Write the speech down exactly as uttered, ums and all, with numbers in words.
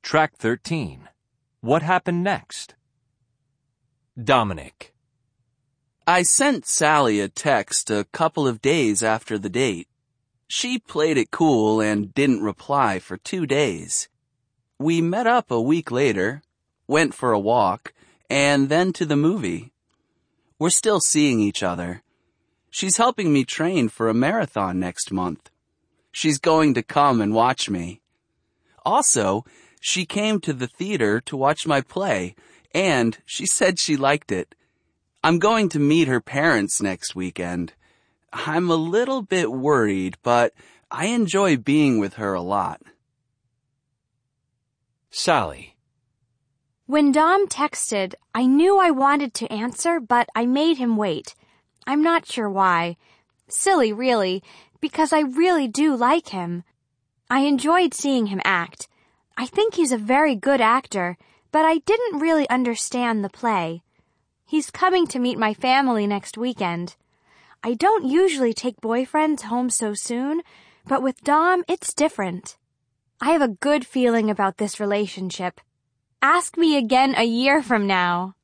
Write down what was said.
Track thirteen. What happened next? Dominic. I sent Sally a text a couple of days after the date. She played it cool and didn't reply for two days. We met up a week later, went for a walk, and then to the movie. We're still seeing each other. She's helping me train for a marathon next month. She's going to come and watch me. Also, she came to the theater to watch my play, and she said she liked it. I'm going to meet her parents next weekend. I'm a little bit worried, but I enjoy being with her a lot. Sally. When Dom texted, I knew I wanted to answer, but I made him wait. I'm not sure why. Silly, really, because I really do like him. I enjoyed seeing him act. I think he's a very good actor, but I didn't really understand the play. He's coming to meet my family next weekend. I don't usually take boyfriends home so soon, but with Dom, it's different. I have a good feeling about this relationship. Ask me again a year from now.